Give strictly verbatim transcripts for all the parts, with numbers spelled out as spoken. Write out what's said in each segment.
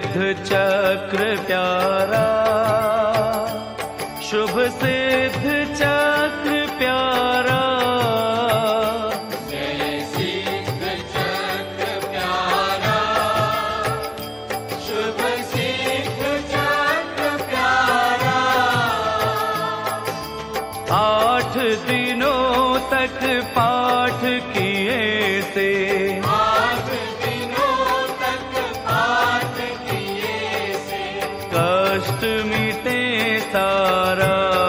सिद्ध चक्र प्यारा, शुभ सिद्ध चक्र प्यारा। जय सिद्ध चक्र प्यारा, शुभ सिद्ध चक्र प्यारा। आठ दिनों तक पाठ किए से, आठ दिनों तक पाठ किए से, कष्ट मिटे सारा।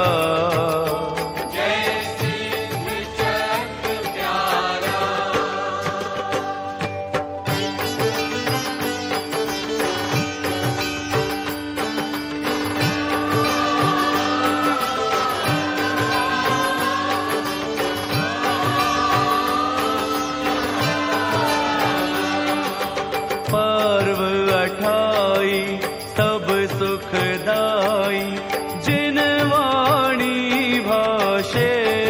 जय सिद्ध चक्र प्यारा। पर्व अठाई सब सुखदाई, जिन वाणी भाषे।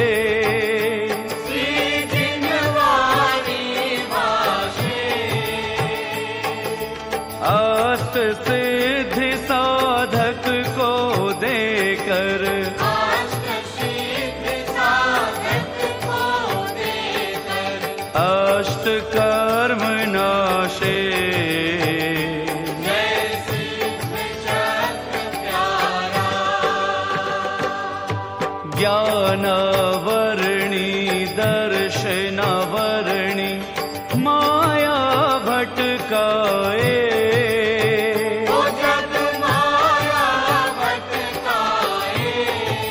श्री जिन वाणी भाषे, अष्ट सिद्धि साधक को देकर, अष्ट सिद्धि साधक को देकर, अष्ट कर्म नाशे। जय सिद्ध चक्र प्यारा। ज्ञानावरणी दर्शनावरणी, माया भटकाए। ओ जग माया भटकाए,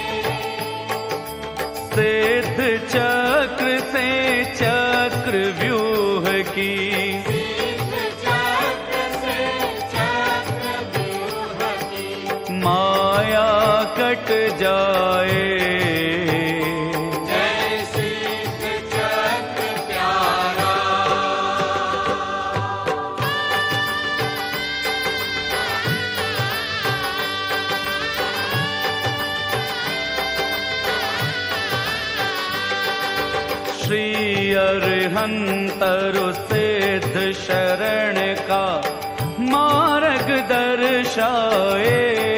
सिद्ध चक्र से चक्र व्यूह की, सिद्ध चक्र से चक्र व्यूह की, माया कट जाए। जय सिद्ध चक्र प्यारा। श्री अरहंतरु सिद्ध शरण का मार्ग दर्शाए।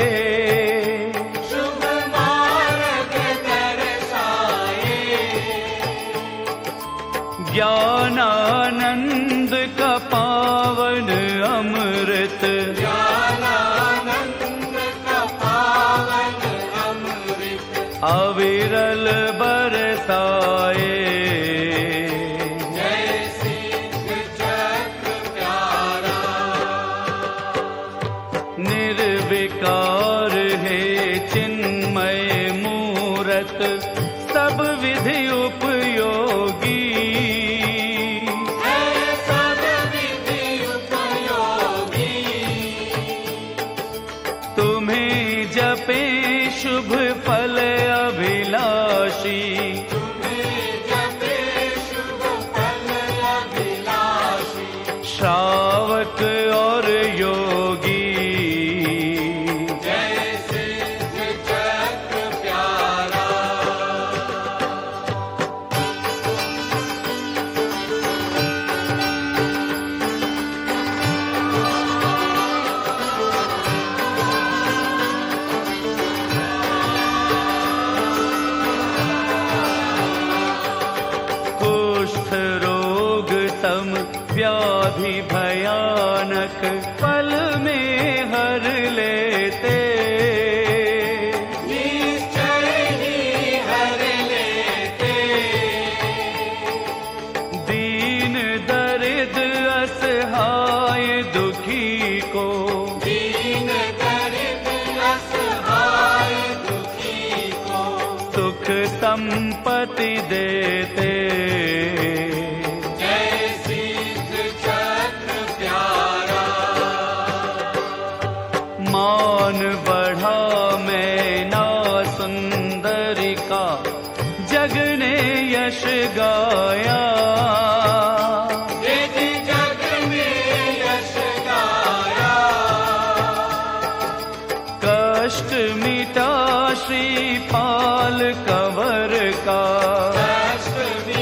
शुभ मार्ग दर्शाए, ज्ञानानंद का पावन अमृत, ज्ञानानंद का पावन अमृत, अविरल बरसाए। जय सिद्ध चक्र प्यारा। निर्विकार है चिन्मय मूरत, सब विधि उपयोगी। है सब विधि उपयोगी, तुम्हें जपे शुभ फल अभिलाषी, तुम्हें जपे शुभ फल अभिलाषी, श्रावक और योगी। जय सिद्ध चक्र प्यारा। कुष्ठ रोग सम व्याधि भयानक, पल में हर लेते। निश्चय ही हर लेते, दीन दरिद्र असहाय दुखी को, दीन दरिद्र असहाय दुखी को, सुख संपत्ति देते। जय सिद्ध चक्र प्यारा। मान बढ़ा मैं ना सुंदरी का, जग ने यश गाया। निज जग में यश गाया, कष्ट मिटा श्रीपाल कंवर का, कष्ट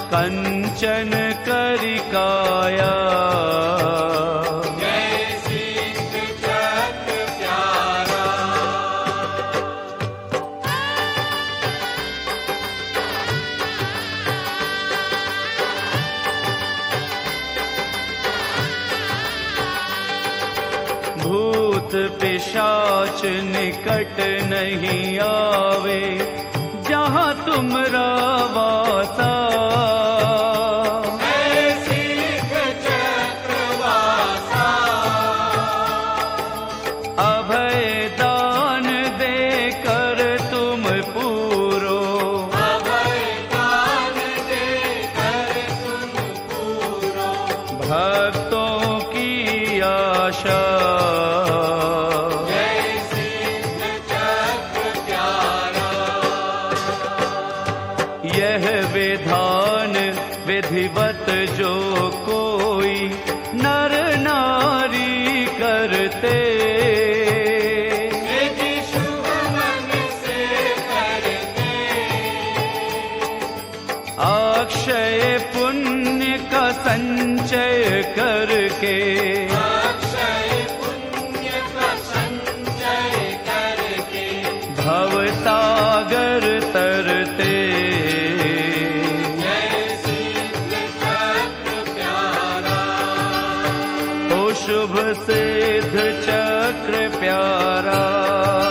कंचन करिकाया। जय सिद्ध चक्र प्यारा। भूत पिशाच निकट नहीं आवे, जहाँ तुमरा वासा। अभय दान देकर तुम पूरो, अभय दान देकर तुम पूरो। भक्तों की आशा। जय सिद्ध चक्र प्यारा। यह विधान विधिवत जो कोई नर नारी करते, यदि शुभ मन से करते। अक्षय पुण्य का संचय करके, अक्षय पुण्य का संचय करके। भवसागर तरते। जय सिद्ध चक्र प्यारा। ओ शुभ सिद्ध चक्र प्यारा।